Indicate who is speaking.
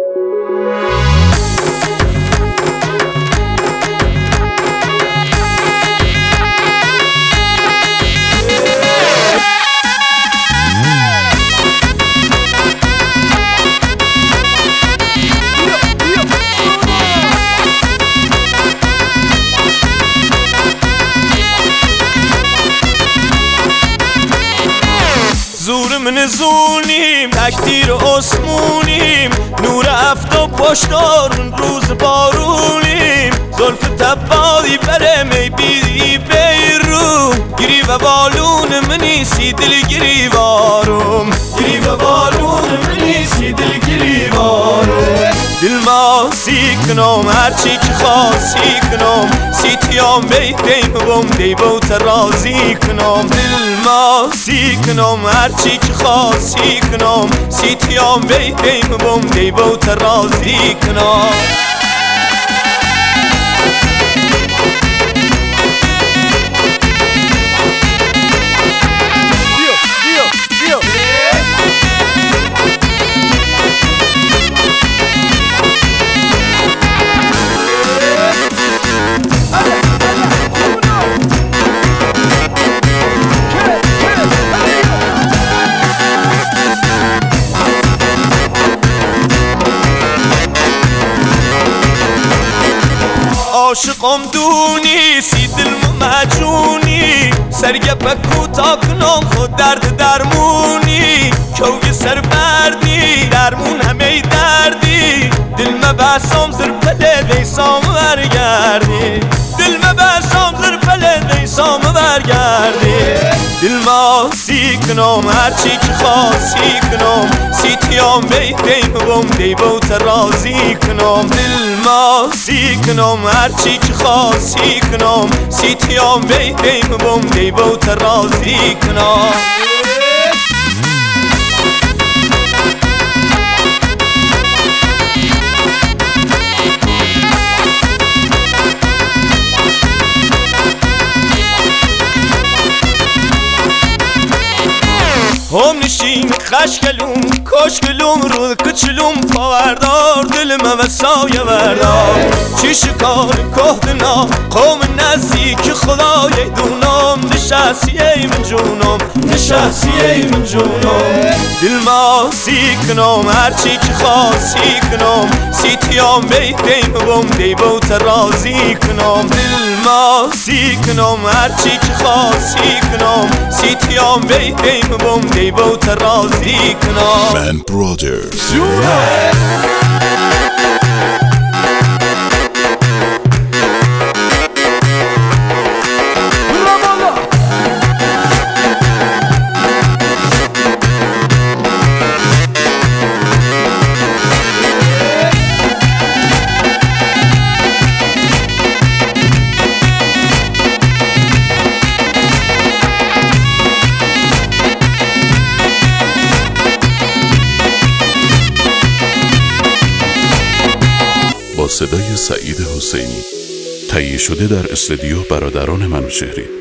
Speaker 1: زور من زونیم تکتیر اسمونیم، نور افتاب پشتارون روز بارونیم، زلف تبایی بره می بیدی بیرو، گیری و بالون منیسی دل گیری وارم، گیری و بالون منیسی دل گیری وارم. دل ماسی کنم هرچی که خاصی کنم، سیتیام بیتیم بم دی بوت رازی کنم. دل ماسی کنم هرچی که خاصی کنم، سیتیام بیتیم بم دی بوت رازی کنم. عاشقم دونی سی دل مجونی، سرگپ کوتا کنم خود درد درمونی، کوی سر بردی درمون همه دردی، دل مبسام زر پله دیسام برگردی، دل مبسام زر پله دیسام برگردی. دل ماسی کنم هرچی که خاصی کنم، سیتیام بیتیم بم دی بوت رازی کنم. دل ماسی کنم هرچی که خاصی کنم، سیتیام بیتیم بم دی بوت رازی کنم. هم نشین خشکلوم کشکلوم رو کچلوم پاوردار دلم و سایه بردار، چی شکار کهدنا قوم نزدیک خدای دونم، نشستیه من جونم نشستیه من جونم. دل ماسی کنم هرچی که خاصی کنم، سیتیام بیتیم بم دی بوت رازی کنم. دل ماسی کنم هرچی که خاصی کنم، سیتیام بیتیم بم دی بوت رازی کنم.
Speaker 2: من برادرز با صدای سعید حسینی، تهیه شده در استودیو برادران منوچهری.